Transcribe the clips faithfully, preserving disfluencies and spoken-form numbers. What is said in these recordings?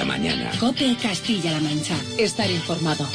mañana. COPE Castilla-La Mancha. Estar informado.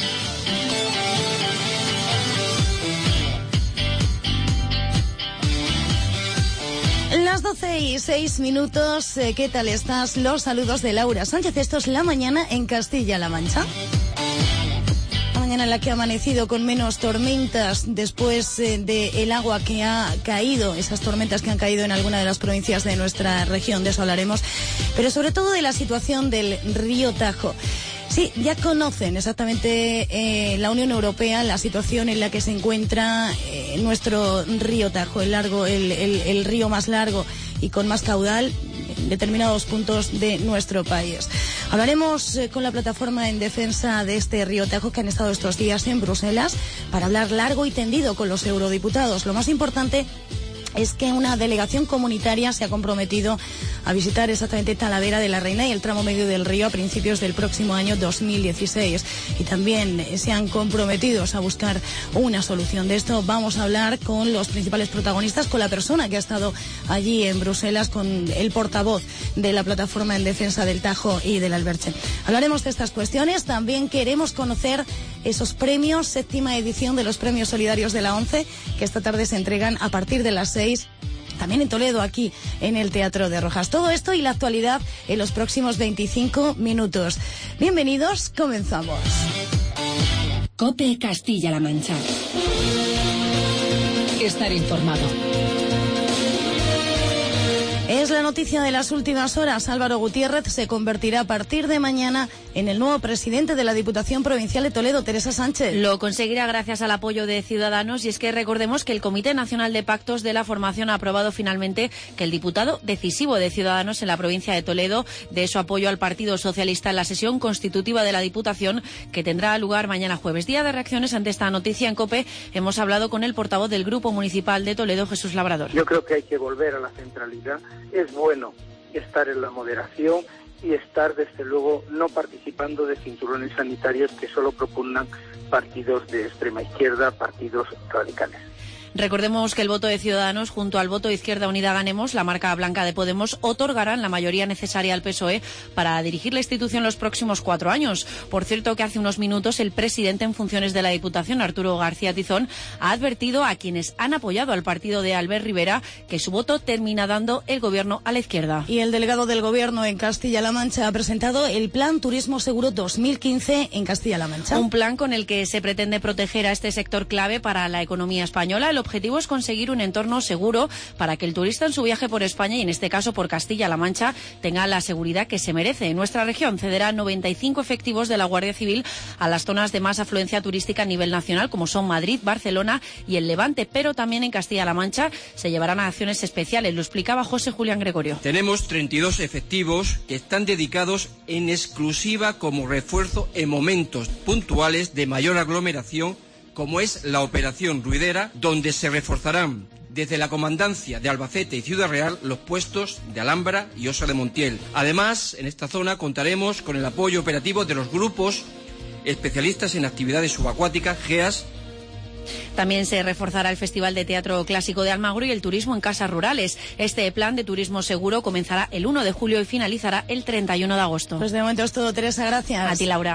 Las doce y seis minutos, ¿qué tal estás? Los saludos de Laura Sánchez. Esto es La Mañana en Castilla-La Mancha. La mañana en la que ha amanecido con menos tormentas después eh, del agua que ha caído, esas tormentas que han caído en alguna de las provincias de nuestra región, de eso hablaremos, pero sobre todo de la situación del río Tajo. Sí, ya conocen exactamente eh, la Unión Europea la situación en la que se encuentra eh, nuestro río Tajo, el largo, el, el, el río más largo y con más caudal en determinados puntos de nuestro país. Hablaremos eh, con la plataforma en defensa de este río Tajo, que han estado estos días en Bruselas para hablar largo y tendido con los eurodiputados. Lo más importante es que una delegación comunitaria se ha comprometido a visitar exactamente Talavera de la Reina y el tramo medio del río a principios del próximo año dos mil dieciséis. Y también se han comprometido a buscar una solución. De esto vamos a hablar con los principales protagonistas, con la persona que ha estado allí en Bruselas, con el portavoz de la plataforma en defensa del Tajo y del Alberche. Hablaremos de estas cuestiones. También queremos conocer esos premios, séptima edición de los premios solidarios de la ONCE, que esta tarde se entregan a partir de las seis. También en Toledo, aquí en el Teatro de Rojas. Todo esto y la actualidad en los próximos veinticinco minutos. Bienvenidos, comenzamos. COPE Castilla-La Mancha. Estar informado. Es la noticia de las últimas horas. Álvaro Gutiérrez se convertirá a partir de mañana en el nuevo presidente de la Diputación Provincial de Toledo, Teresa Sánchez. Lo conseguirá gracias al apoyo de Ciudadanos, y es que recordemos que el Comité Nacional de Pactos de la Formación ha aprobado finalmente que el diputado decisivo de Ciudadanos en la provincia de Toledo dé su apoyo al Partido Socialista en la sesión constitutiva de la Diputación, que tendrá lugar mañana jueves. Día de reacciones ante esta noticia. En COPE hemos hablado con el portavoz del Grupo Municipal de Toledo, Jesús Labrador. Yo creo que hay que volver a la centralidad. Es bueno estar en la moderación y estar, desde luego, no participando de cinturones sanitarios que solo propugnan partidos de extrema izquierda, partidos radicales. Recordemos que el voto de Ciudadanos junto al voto de Izquierda Unida Ganemos, la marca blanca de Podemos, otorgarán la mayoría necesaria al P S O E para dirigir la institución los próximos cuatro años. Por cierto, que hace unos minutos el presidente en funciones de la Diputación, Arturo García Tizón, ha advertido a quienes han apoyado al partido de Albert Rivera que su voto termina dando el gobierno a la izquierda. Y el delegado del gobierno en Castilla-La Mancha ha presentado el Plan Turismo Seguro dos mil quince en Castilla-La Mancha. Un plan con el que se pretende proteger a este sector clave para la economía española. El objetivo es conseguir un entorno seguro para que el turista en su viaje por España, y en este caso por Castilla-La Mancha, tenga la seguridad que se merece. Nuestra región cederá noventa y cinco efectivos de la Guardia Civil a las zonas de más afluencia turística a nivel nacional, como son Madrid, Barcelona y el Levante, pero también en Castilla-La Mancha se llevarán a acciones especiales. Lo explicaba José Julián Gregorio. Tenemos treinta y dos efectivos que están dedicados en exclusiva como refuerzo en momentos puntuales de mayor aglomeración, como es la Operación Ruidera, donde se reforzarán desde la comandancia de Albacete y Ciudad Real los puestos de Alhambra y Osa de Montiel. Además, en esta zona contaremos con el apoyo operativo de los grupos especialistas en actividades subacuáticas, G E A S. También se reforzará el Festival de Teatro Clásico de Almagro y el turismo en casas rurales. Este plan de turismo seguro comenzará el uno de julio y finalizará el treinta y uno de agosto. Pues de momento es todo, Teresa, gracias. A ti, Laura.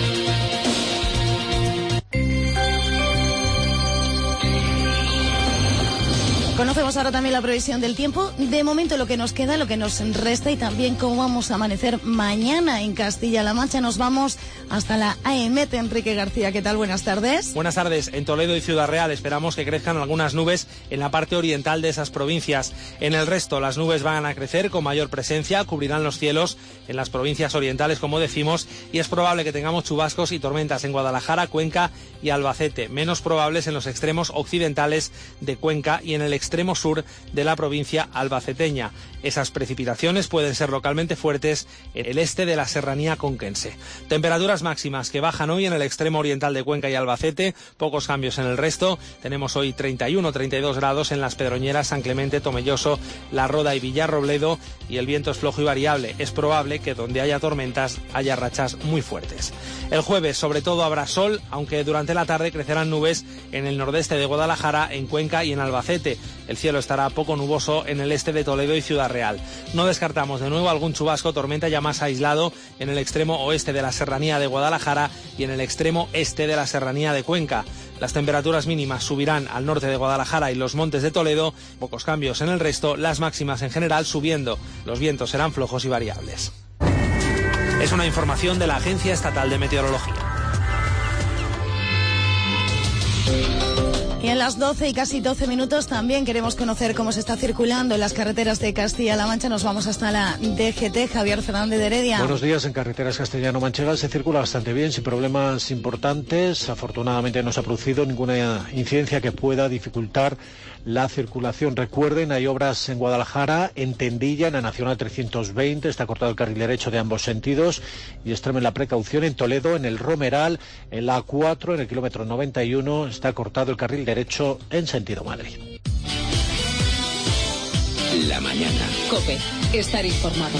Conocemos ahora también la previsión del tiempo. De momento lo que nos queda, lo que nos resta, y también cómo vamos a amanecer mañana en Castilla-La Mancha. Nos vamos hasta la A E M E T. Enrique García, ¿qué tal? Buenas tardes. Buenas tardes. En Toledo y Ciudad Real esperamos que crezcan algunas nubes en la parte oriental de esas provincias. En el resto las nubes van a crecer con mayor presencia, cubrirán los cielos en las provincias orientales, como decimos, y es probable que tengamos chubascos y tormentas en Guadalajara, Cuenca y Albacete, menos probables en los extremos occidentales de Cuenca y en el extremo sur de la provincia albaceteña. Esas precipitaciones pueden ser localmente fuertes en el este de la serranía conquense. Temperaturas máximas que bajan hoy en el extremo oriental de Cuenca y Albacete, pocos cambios en el resto. Tenemos hoy treinta y uno, treinta y dos grados en las Pedroñeras, San Clemente, Tomelloso, La Roda y Villarrobledo, y el viento es flojo y variable. Es probable que donde haya tormentas haya rachas muy fuertes. El jueves sobre todo habrá sol, aunque durante la tarde crecerán nubes en el nordeste de Guadalajara, en Cuenca y en Albacete. el cielo estará poco nuboso en el este de Toledo y Ciudad Real. No descartamos de nuevo algún chubasco, tormenta ya más aislado en el extremo oeste de la serranía de Guadalajara y en el extremo este de la serranía de Cuenca. Las temperaturas mínimas subirán al norte de Guadalajara y los montes de Toledo, pocos cambios en el resto, las máximas en general subiendo. Los vientos serán flojos y variables. Es una información de la Agencia Estatal de Meteorología. Y en las doce y casi doce minutos también queremos conocer cómo se está circulando en las carreteras de Castilla-La Mancha. Nos vamos hasta la D G T. Javier Fernández de Heredia. Buenos días. En carreteras castellano-manchegas se circula bastante bien, sin problemas importantes. Afortunadamente no se ha producido ninguna incidencia que pueda dificultar la circulación. Recuerden, hay obras en Guadalajara, en Tendilla, en la Nacional trescientos veinte, está cortado el carril derecho de ambos sentidos y extremen la precaución. En Toledo, en el Romeral, en la A cuatro, en el kilómetro noventa y uno, está cortado el carril derecho en sentido Madrid. La mañana. COPE. Estar informado.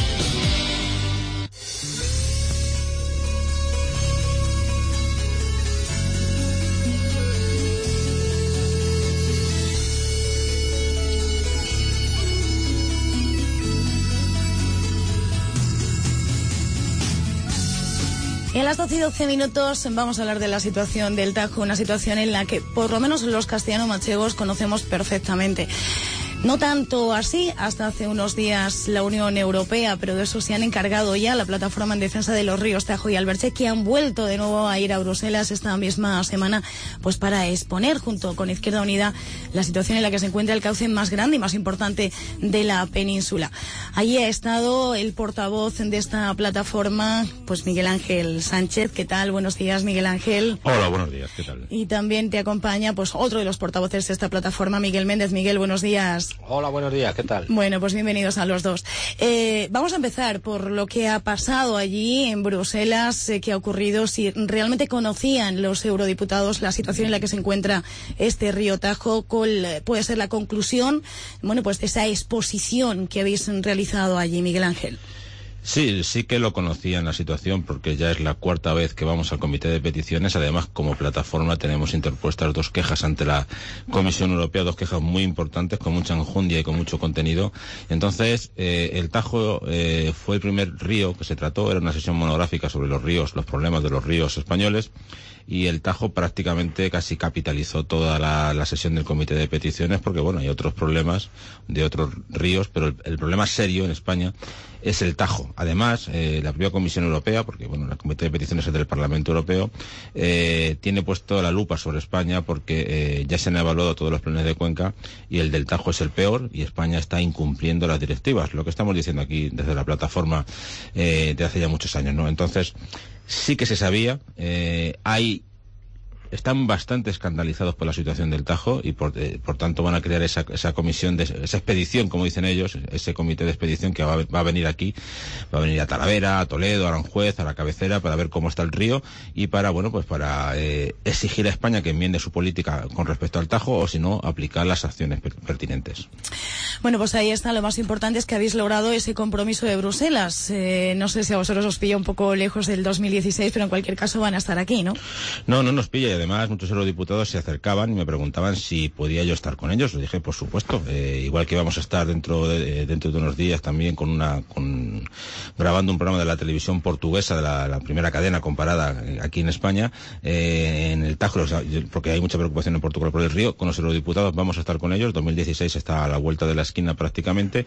Y a las doce y doce minutos vamos a hablar de la situación del Tajo, una situación en la que por lo menos los castellano-manchegos conocemos perfectamente. No tanto así, hasta hace unos días la Unión Europea, pero de eso se han encargado ya la Plataforma en Defensa de los Ríos Tajo y Alberche, que han vuelto de nuevo a ir a Bruselas esta misma semana, pues para exponer junto con Izquierda Unida la situación en la que se encuentra el cauce más grande y más importante de la península. Allí ha estado el portavoz de esta plataforma, pues Miguel Ángel Sánchez. ¿Qué tal? Buenos días, Miguel Ángel. Hola, buenos días. ¿Qué tal? Y también te acompaña pues otro de los portavoces de esta plataforma, Miguel Méndez. Miguel, buenos días. Hola, buenos días, ¿qué tal? Bueno, pues bienvenidos a los dos. Eh, vamos a empezar por lo que ha pasado allí en Bruselas, eh, qué ha ocurrido, si realmente conocían los eurodiputados la situación en la que se encuentra este río Tajo, cuál puede ser la conclusión, bueno, pues de esa exposición que habéis realizado allí, Miguel Ángel. Sí, sí que lo conocían la situación porque ya es la cuarta vez que vamos al Comité de Peticiones. Además, como plataforma tenemos interpuestas dos quejas ante la Comisión Europea, dos quejas muy importantes, con mucha enjundia y con mucho contenido. Entonces, eh, el Tajo eh, fue el primer río que se trató, era una sesión monográfica sobre los ríos, los problemas de los ríos españoles. Y el Tajo prácticamente casi capitalizó toda la, la sesión del Comité de Peticiones porque, bueno, hay otros problemas de otros ríos, pero el, el problema serio en España es el Tajo. Además, eh, la propia Comisión Europea, porque, bueno, el Comité de Peticiones es del Parlamento Europeo, eh, tiene puesto la lupa sobre España porque eh, ya se han evaluado todos los planes de cuenca y el del Tajo es el peor y España está incumpliendo las directivas, lo que estamos diciendo aquí desde la plataforma eh, de hace ya muchos años, ¿no? Entonces, sí que se sabía, eh, hay están bastante escandalizados por la situación del Tajo y por, eh, por tanto van a crear esa, esa comisión, de, esa expedición, como dicen ellos, ese comité de expedición que va, va a venir aquí, va a venir a Talavera, a Toledo, a Aranjuez, a la cabecera, para ver cómo está el río y para, bueno, pues para eh, exigir a España que enmiende su política con respecto al Tajo o si no, aplicar las acciones per pertinentes. Bueno, pues ahí está, lo más importante es que habéis logrado ese compromiso de Bruselas. Eh, no sé si a vosotros os pilla un poco lejos del dos mil dieciséis, pero en cualquier caso van a estar aquí, ¿no? No, no nos pilla. Además, muchos eurodiputados se acercaban y me preguntaban si podía yo estar con ellos. Les dije, por supuesto, eh, igual que vamos a estar dentro de, dentro de unos días también con una, con, grabando un programa de la televisión portuguesa, de la, la primera cadena comparada aquí en España, eh, en el Tajo, porque hay mucha preocupación en Portugal por el río. Con los eurodiputados vamos a estar con ellos. dos mil dieciséis está a la vuelta de la esquina prácticamente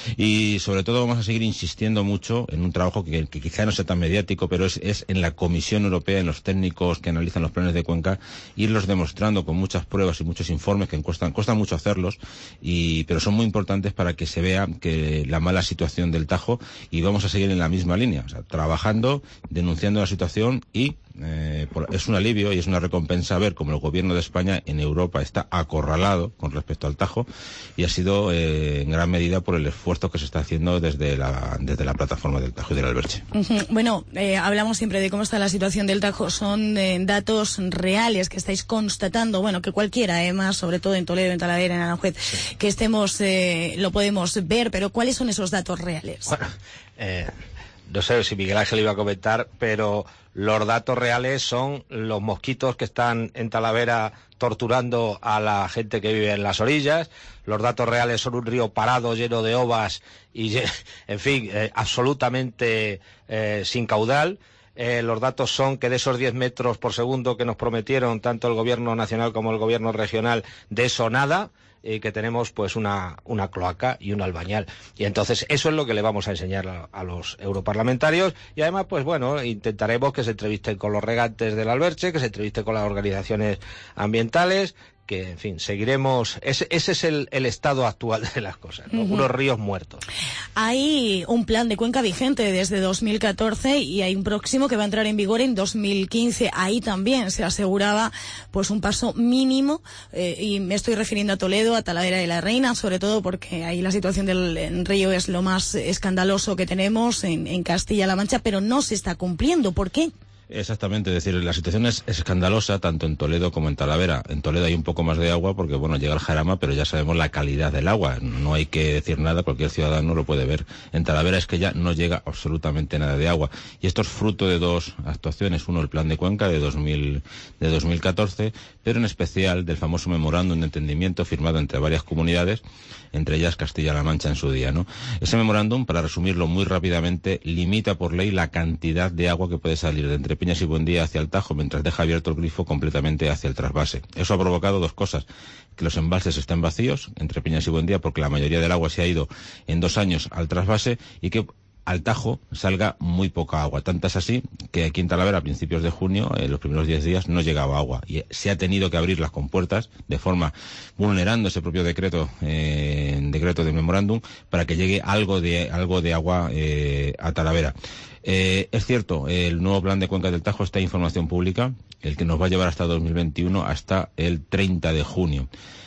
y sobre todo vamos a seguir insistiendo mucho en un trabajo que, que quizá no sea tan mediático, pero es, es en la Comisión Europea, en los técnicos que analizan los planes de cuenca, irlos demostrando con muchas pruebas y muchos informes que cuestan, cuestan mucho hacerlos, y, pero son muy importantes para que se vea que la mala situación del Tajo, y vamos a seguir en la misma línea, o sea, trabajando, denunciando la situación y Eh, por, es un alivio y es una recompensa ver cómo el gobierno de España en Europa está acorralado con respecto al Tajo y ha sido eh, en gran medida por el esfuerzo que se está haciendo desde la, desde la plataforma del Tajo y del Alberche. Uh-huh. Bueno, eh, hablamos siempre de cómo está la situación del Tajo, son eh, datos reales que estáis constatando, bueno, que cualquiera, además, sobre todo en Toledo, en Talavera, en Aranjuez, sí, que estemos, eh, lo podemos ver, pero ¿cuáles son esos datos reales? Bueno, eh... no sé si Miguel Ángel iba a comentar, pero los datos reales son los mosquitos que están en Talavera torturando a la gente que vive en las orillas. Los datos reales son un río parado lleno de ovas y, en fin, eh, absolutamente eh, sin caudal. Eh, los datos son que de esos diez metros por segundo que nos prometieron tanto el gobierno nacional como el gobierno regional, de eso nada. Y que tenemos pues una, una cloaca y un albañal. Y entonces eso es lo que le vamos a enseñar a, a los europarlamentarios, y además pues bueno, intentaremos que se entrevisten con los regantes del Alberche, que se entrevisten con las organizaciones ambientales, que en fin, seguiremos, ese, ese es el, el estado actual de las cosas, ¿no? Uh-huh. Unos ríos muertos. Hay un plan de cuenca vigente desde dos mil catorce y hay un próximo que va a entrar en vigor en dos mil quince. Ahí también se aseguraba pues un paso mínimo, eh, y me estoy refiriendo a Toledo, a Talavera de la Reina, sobre todo porque ahí la situación del río es lo más escandaloso que tenemos en, en Castilla-La Mancha, pero no se está cumpliendo. ¿Por qué? Exactamente, es decir, la situación es, es escandalosa tanto en Toledo como en Talavera. En Toledo hay un poco más de agua porque, bueno, llega el Jarama, pero ya sabemos la calidad del agua. No hay que decir nada, cualquier ciudadano lo puede ver. En Talavera es que ya no llega absolutamente nada de agua. Y esto es fruto de dos actuaciones. Uno, el plan de Cuenca de, dos mil, de dos mil catorce, pero en especial del famoso memorándum de entendimiento firmado entre varias comunidades, entre ellas Castilla-La Mancha en su día, ¿no? Ese memorándum, para resumirlo muy rápidamente, limita por ley la cantidad de agua que puede salir de entre Peñas y Buendía hacia el Tajo, mientras deja abierto el grifo completamente hacia el trasvase. Eso ha provocado dos cosas: que los embalses estén vacíos entre Peñas y Buendía, porque la mayoría del agua se ha ido en dos años al trasvase, y que al Tajo salga muy poca agua. Tanto es así que aquí en Talavera, a principios de junio, en los primeros diez días, no llegaba agua. Y se ha tenido que abrir las compuertas de forma vulnerando ese propio decreto, eh, decreto de memorándum, para que llegue algo de, algo de agua eh, a Talavera. Eh, es cierto, el nuevo plan de cuencas del Tajo está en información pública, el que nos va a llevar hasta dos mil veintiuno, hasta el treinta de junio.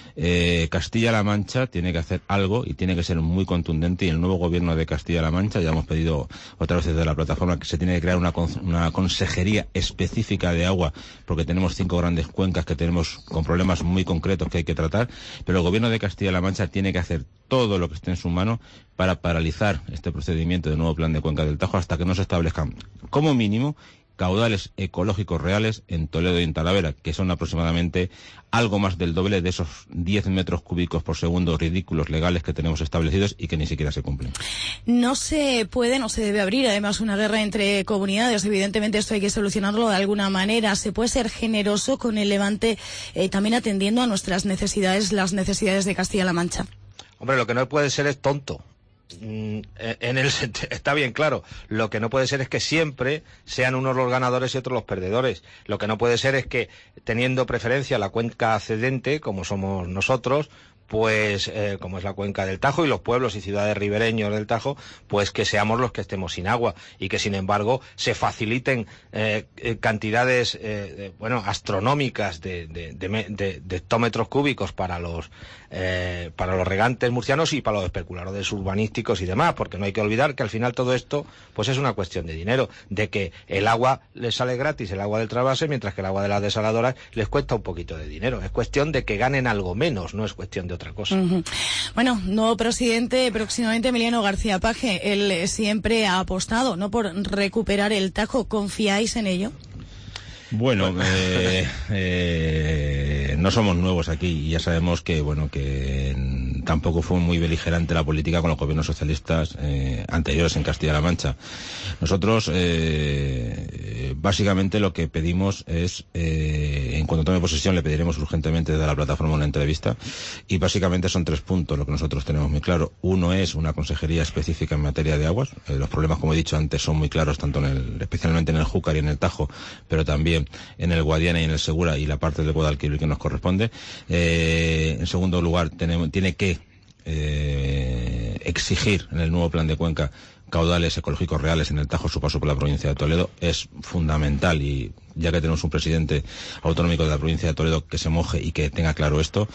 Eh, Castilla-La Mancha tiene que hacer algo y tiene que ser muy contundente, y el nuevo gobierno de Castilla-La Mancha, ya hemos pedido otra vez desde la plataforma que se tiene que crear una, una consejería específica de agua, porque tenemos cinco grandes cuencas que tenemos con problemas muy concretos que hay que tratar, pero el gobierno de Castilla-La Mancha tiene que hacer todo lo que esté en su mano para paralizar este procedimiento de nuevo plan de cuenca del Tajo hasta que no se establezcan como mínimo caudales ecológicos reales en Toledo y en Talavera, que son aproximadamente algo más del doble de esos diez metros cúbicos por segundo ridículos legales que tenemos establecidos y que ni siquiera se cumplen. No se puede, no se debe abrir además una guerra entre comunidades. Evidentemente esto hay que solucionarlo de alguna manera. Se puede ser generoso con el levante, eh, también atendiendo a nuestras necesidades, las necesidades de Castilla-La Mancha. Hombre, lo que no puede ser es tonto. En el está bien claro, lo que no puede ser es que siempre sean unos los ganadores y otros los perdedores. Lo que no puede ser es que, teniendo preferencia la cuenca cedente, como somos nosotros, pues eh, como es la cuenca del Tajo y los pueblos y ciudades ribereños del Tajo, pues que seamos los que estemos sin agua, y que sin embargo se faciliten eh, cantidades eh, de, bueno astronómicas de, de, de, de, de hectómetros cúbicos para los eh, para los regantes murcianos y para los especuladores urbanísticos y demás, porque no hay que olvidar que al final todo esto pues es una cuestión de dinero, de que el agua les sale gratis, el agua del trasvase, mientras que el agua de las desaladoras les cuesta un poquito de dinero. Es cuestión de que ganen algo menos, no es cuestión de otra cosa. Uh-huh. Bueno, nuevo presidente próximamente, Emiliano García Paje. Él siempre ha apostado, ¿no?, por recuperar el Tajo. ¿Confiáis en ello? Bueno, eh, eh, no somos nuevos aquí y ya sabemos que, bueno, que tampoco fue muy beligerante la política con los gobiernos socialistas eh, anteriores en Castilla-La Mancha. Nosotros, eh, básicamente lo que pedimos es, eh, en cuanto tome posesión, le pediremos urgentemente desde la plataforma una entrevista, y básicamente son tres puntos lo que nosotros tenemos muy claro. Uno es una consejería específica en materia de aguas. Eh, los problemas, como he dicho antes, son muy claros, tanto en el, especialmente en el Júcar y en el Tajo, pero también en el Guadiana y en el Segura y la parte del Guadalquivir que nos corresponde. Eh, en segundo lugar, tenemos, tiene que eh, exigir en el nuevo plan de cuenca caudales ecológicos reales en el Tajo, su paso por la provincia de Toledo. Es fundamental y ya que tenemos un presidente autonómico de la provincia de Toledo, que se moje y que tenga claro esto.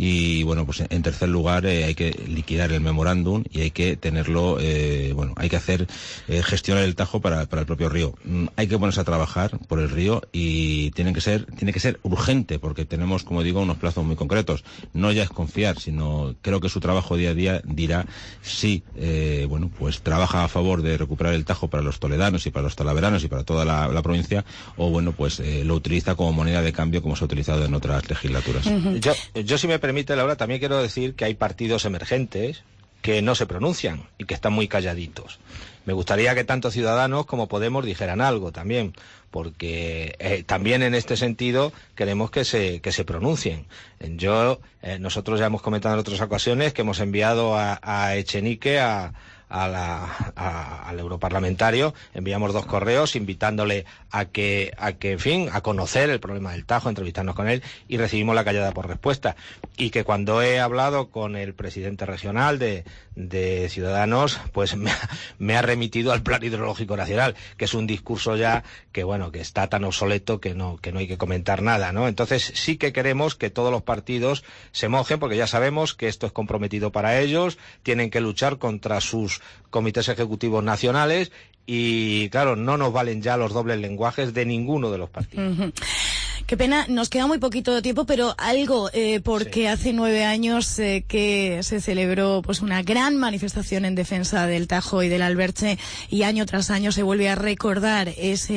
Y bueno, pues en tercer lugar eh, hay que liquidar el memorándum y hay que tenerlo, eh, bueno, hay que hacer eh, gestionar el Tajo para, para el propio río. Mm, hay que ponerse a trabajar por el río y tiene que ser, tiene que ser urgente, porque tenemos, como digo, unos plazos muy concretos. No ya es confiar, sino creo que su trabajo día a día dirá si, eh, bueno, pues trabaja a favor de recuperar el Tajo para los toledanos y para los talaveranos y para toda la, la provincia, o bueno, pues eh, lo utiliza como moneda de cambio, como se ha utilizado en otras legislaturas. Uh-huh. Yo, yo, si me permite, Laura, también quiero decir que hay partidos emergentes que no se pronuncian y que están muy calladitos. Me gustaría que tanto Ciudadanos como Podemos dijeran algo también, porque eh, también en este sentido queremos que se que se pronuncien. Yo, eh, nosotros ya hemos comentado en otras ocasiones que hemos enviado a, a Echenique a A la, a, al europarlamentario, enviamos dos correos invitándole a que, a que, en fin, a conocer el problema del Tajo, a entrevistarnos con él, y recibimos la callada por respuesta. Y que cuando he hablado con el presidente regional de, de Ciudadanos, pues me ha, me ha remitido al Plan Hidrológico Nacional, que es un discurso ya que, bueno, que está tan obsoleto que no, que no hay que comentar nada, ¿no? Entonces sí que queremos que todos los partidos se mojen, porque ya sabemos que esto es comprometido para ellos, tienen que luchar contra sus comités ejecutivos nacionales y, claro, no nos valen ya los dobles lenguajes de ninguno de los partidos. Uh-huh. Qué pena, nos queda muy poquito tiempo, pero algo, eh, porque sí. Hace nueve años eh, que se celebró pues una gran manifestación en defensa del Tajo y del Alberche, y año tras año se vuelve a recordar ese,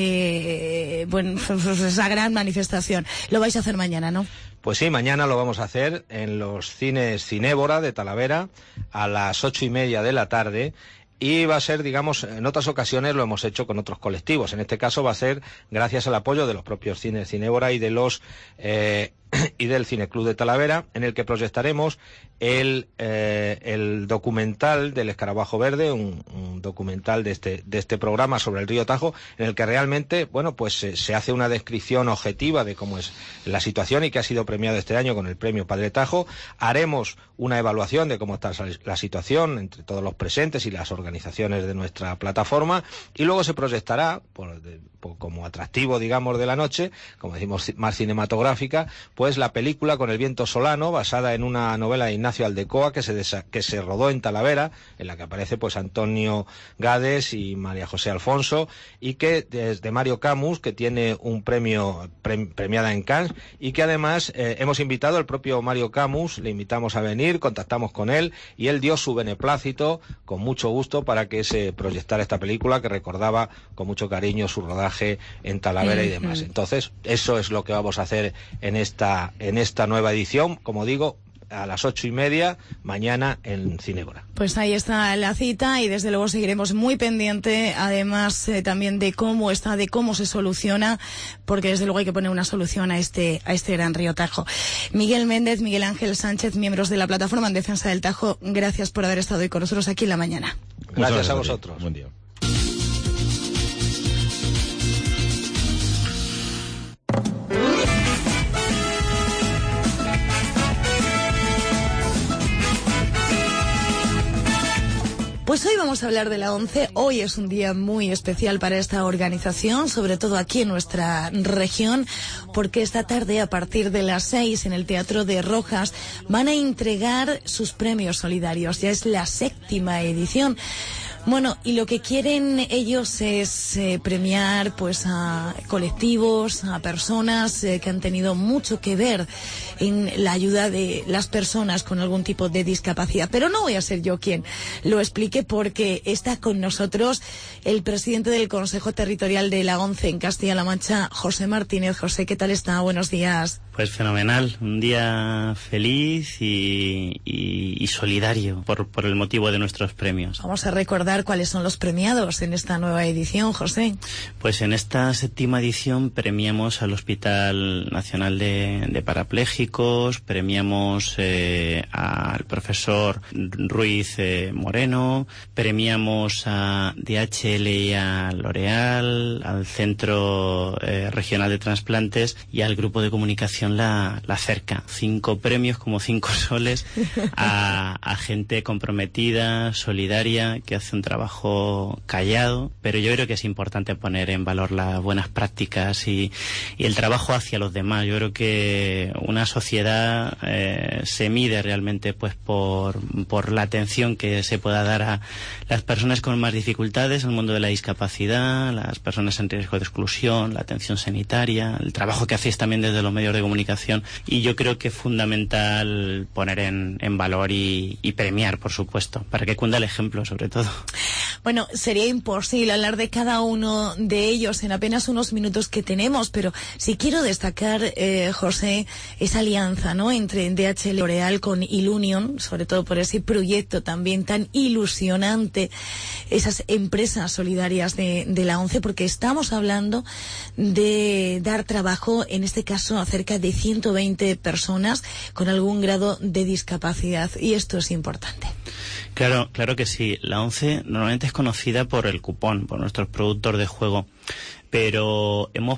eh, bueno, esa gran manifestación. Lo vais a hacer mañana, ¿no? Pues sí, mañana lo vamos a hacer en los cines Cinébora de Talavera a las ocho y media de la tarde. Y va a ser, digamos, en otras ocasiones lo hemos hecho con otros colectivos. En este caso va a ser gracias al apoyo de los propios cines Cinébora y de los eh, y del Cineclub de Talavera, en el que proyectaremos el, eh, el documental del Escarabajo Verde, un, un documental de este, de este programa sobre el río Tajo, en el que realmente, bueno, pues se, se hace una descripción objetiva de cómo es la situación y que ha sido premiado este año con el premio Padre Tajo. Haremos una evaluación de cómo está la situación entre todos los presentes y las organizaciones de nuestra plataforma, y luego se proyectará, por, de, por, como atractivo, digamos, de la noche, como decimos, más cinematográfica, pues la película Con el viento solano, basada en una novela de Ignacio Aldecoa que se, desa- que se rodó en Talavera, en la que aparece pues Antonio Gades y María José Alfonso, y que es de Mario Camus, que tiene un premio pre- premiada en Cannes, y que además eh, hemos invitado al propio Mario Camus, le invitamos a venir, contactamos con él y él dio su beneplácito con mucho gusto para que se proyectara esta película, que recordaba con mucho cariño su rodaje en Talavera mm-hmm. y demás. Entonces, eso es lo que vamos a hacer en esta en esta nueva edición, como digo, a las ocho y media mañana en Cinébora. Pues ahí está la cita, y desde luego seguiremos muy pendiente, además eh, también de cómo está, de cómo se soluciona, porque desde luego hay que poner una solución a este a este gran río Tajo. Miguel Méndez, Miguel Ángel Sánchez, miembros de la Plataforma en Defensa del Tajo, gracias por haber estado hoy con nosotros aquí en la mañana. Gracias, gracias a vosotros. Buen día. Pues hoy vamos a hablar de la ONCE. Hoy es un día muy especial para esta organización, sobre todo aquí en nuestra región, porque esta tarde, a partir de las seis, en el Teatro de Rojas, van a entregar sus premios solidarios. Ya es la séptima edición. Bueno, y lo que quieren ellos es eh, premiar pues a colectivos, a personas eh, que han tenido mucho que ver en la ayuda de las personas con algún tipo de discapacidad. Pero no voy a ser yo quien lo explique, porque está con nosotros el presidente del Consejo Territorial de la ONCE en Castilla-La Mancha, José Martínez. José, ¿qué tal está? Buenos días. Pues fenomenal, un día feliz y, y, y solidario por, por el motivo de nuestros premios. Vamos a recordar cuáles son los premiados en esta nueva edición, José. Pues en esta séptima edición premiamos al Hospital Nacional de, de Parapléjicos, premiamos eh, al profesor Ruiz eh, Moreno, premiamos a D H L y a L'Oréal, al Centro eh, Regional de Trasplantes y al Grupo de Comunicación comunicación la, la acerca. Cinco premios como cinco soles a, a gente comprometida, solidaria, que hace un trabajo callado, pero yo creo que es importante poner en valor las buenas prácticas y, y el trabajo hacia los demás. Yo creo que una sociedad eh, se mide realmente pues por, por la atención que se pueda dar a las personas con más dificultades, el mundo de la discapacidad, las personas en riesgo de exclusión, la atención sanitaria, el trabajo que hacéis también desde los medios de comunicación, y yo creo que es fundamental poner en, en valor y, y premiar, por supuesto, para que cunda el ejemplo, sobre todo. Bueno, sería imposible hablar de cada uno de ellos en apenas unos minutos que tenemos, pero sí quiero destacar, eh, José, esa alianza, ¿no?, entre D H L y L'Oréal con Ilunion, sobre todo por ese proyecto también tan ilusionante, esas empresas solidarias de, de la ONCE, porque estamos hablando de dar trabajo, en este caso, a cerca de ciento veinte personas con algún grado de discapacidad, y esto es importante. Claro, claro que sí. La ONCE normalmente es conocida por el cupón, por nuestros productos de juego, pero hemos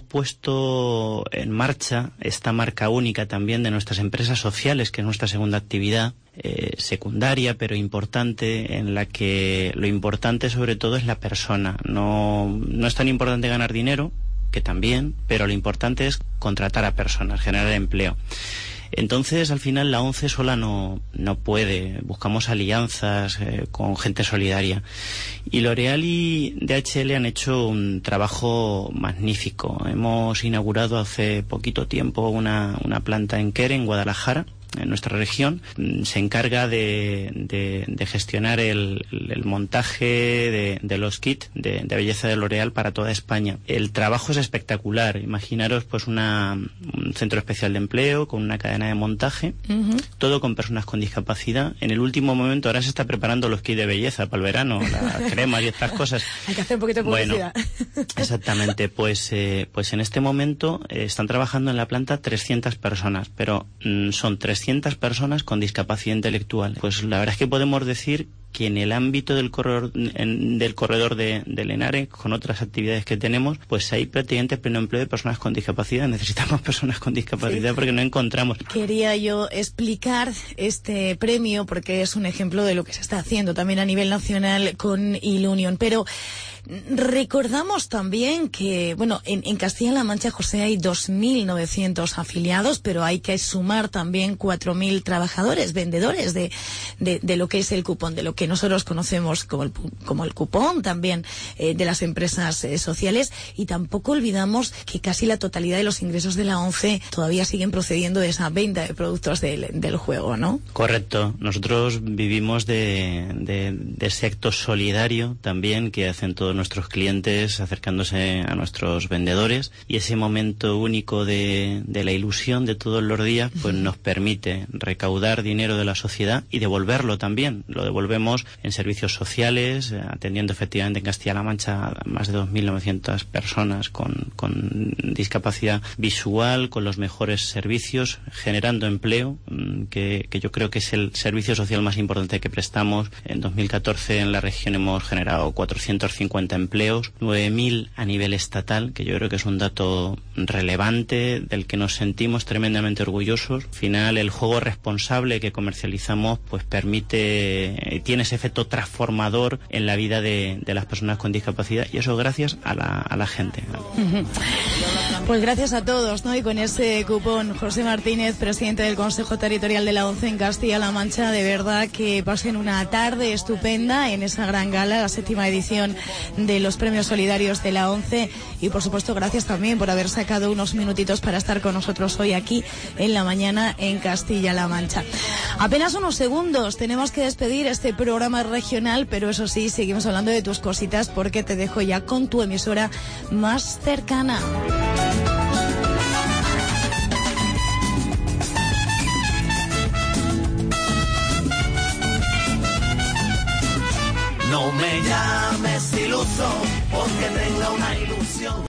puesto en marcha esta marca única también de nuestras empresas sociales, que es nuestra segunda actividad, eh, secundaria pero importante, en la que lo importante sobre todo es la persona. No, no es tan importante ganar dinero, que también, pero lo importante es contratar a personas, generar empleo. Entonces, al final, la ONCE sola no, no puede. Buscamos alianzas eh, con gente solidaria. Y L'Oréal y D H L han hecho un trabajo magnífico. Hemos inaugurado hace poquito tiempo una, una planta en Quer, en Guadalajara, en nuestra región. Se encarga de, de, de gestionar el, el montaje de, de los kits de, de belleza de L'Oréal para toda España. El trabajo es espectacular. Imaginaros pues una, un centro especial de empleo con una cadena de montaje, uh-huh. todo con personas con discapacidad. En el último momento ahora se está preparando los kits de belleza para el verano, las cremas y estas cosas. Hay que hacer un poquito de publicidad. Bueno, exactamente. Pues, eh, pues en este momento eh, están trabajando en la planta trescientas personas, pero mm, son trescientas personas con discapacidad intelectual. Pues la verdad es que podemos decir que en el ámbito del corredor, en, del corredor de, de Lenares, con otras actividades que tenemos, pues hay prácticamente pleno empleo de personas con discapacidad. Necesitamos personas con discapacidad, sí, porque no encontramos. Quería yo explicar este premio porque es un ejemplo de lo que se está haciendo también a nivel nacional con Ilunion, pero recordamos también que, bueno, en, en Castilla-La Mancha, José, hay dos mil novecientos afiliados, pero hay que sumar también cuatro mil trabajadores, vendedores de, de, de lo que es el cupón, de lo que nosotros conocemos como el, como el cupón también eh, de las empresas eh, sociales, y tampoco olvidamos que casi la totalidad de los ingresos de la ONCE todavía siguen procediendo de esa venta de productos del, del juego, ¿no? Correcto. Nosotros vivimos de, de, de ese acto solidario también que hacen todos nuestros clientes acercándose a nuestros vendedores, y ese momento único de, de la ilusión de todos los días pues nos permite recaudar dinero de la sociedad y devolverlo también. Lo devolvemos en servicios sociales, atendiendo efectivamente en Castilla-La Mancha a más de dos mil novecientas personas con, con discapacidad visual, con los mejores servicios, generando empleo, que, que yo creo que es el servicio social más importante que prestamos. En dos mil catorce en la región hemos generado cuatrocientos cincuenta empleos, nueve mil a nivel estatal, que yo creo que es un dato relevante del que nos sentimos tremendamente orgullosos. Al final, el juego responsable que comercializamos pues permite, tiene ese efecto transformador en la vida de, de las personas con discapacidad, y eso gracias a la, a la gente. Pues gracias a todos, ¿no? Y con ese cupón, José Martínez, presidente del Consejo Territorial de la ONCE en Castilla-La Mancha, de verdad que pasen una tarde estupenda en esa gran gala, la séptima edición de los premios solidarios de la ONCE, y por supuesto gracias también por haber sacado unos minutitos para estar con nosotros hoy aquí en la mañana en Castilla-La Mancha. Apenas unos segundos, tenemos que despedir este programa regional, pero eso sí, seguimos hablando de tus cositas porque te dejo ya con tu emisora más cercana. No me llames iluso porque tenga una ilusión.